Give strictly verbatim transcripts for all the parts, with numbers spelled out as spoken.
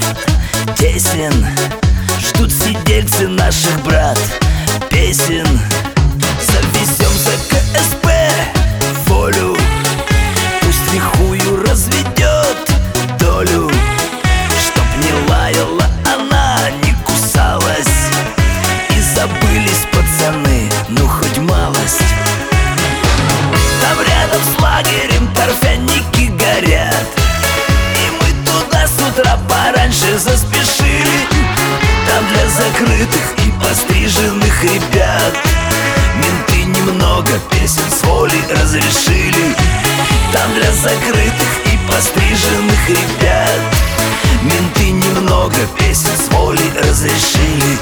тесен. Ждут сидельцы наших брат песен. Завезем за КСП волю, пусть лихую разведет долю, чтоб не лаяла она, не кусалась, и забылись пацаны, ну хоть малость. Там рядом с лагерем торфяники горят, и мы туда с утра пораньше заспешили. Там для закрытых и постриженных ребят менты немного песен с воли разрешили. Там для закрытых и постриженных ребят менты немного песен с воли разрешили.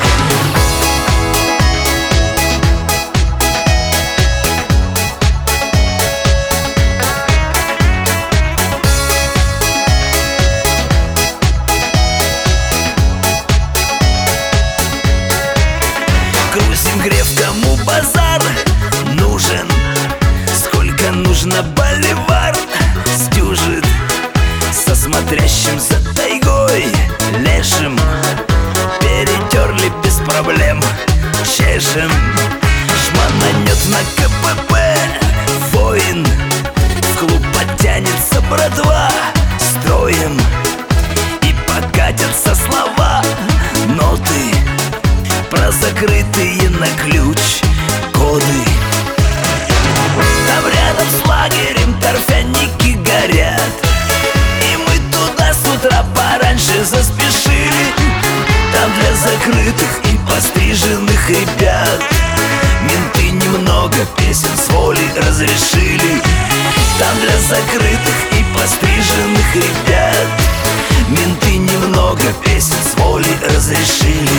Грузим греф, кому базар нужен, сколько нужно боливар сдюжит. Со смотрящим за тайгой лешим перетерли без проблем, чешем. Шмананет на КПП воин, в клуб подтянется братва строем, и покатятся слова, ноты про закрытые на ключ коды. Там рядом с лагерем торфяники горят, и мы туда с утра пораньше заспешили. Там для закрытых и постриженных ребят менты немного песен с воли разрешили. Там для закрытых и постриженных ребят менты немного песен с воли разрешили.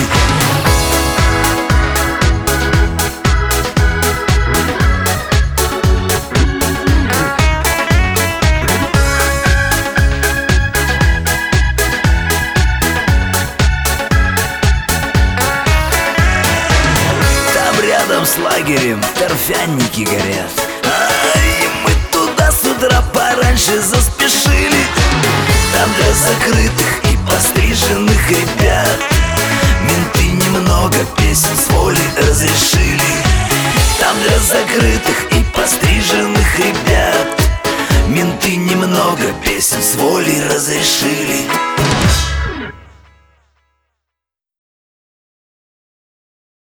Рядом с лагерем торфяники горят, а, и мы туда с утра пораньше заспешили. Там для закрытых и постриженных ребят менты немного песен с воли разрешили. Там для закрытых и постриженных ребят менты немного песен с воли разрешили.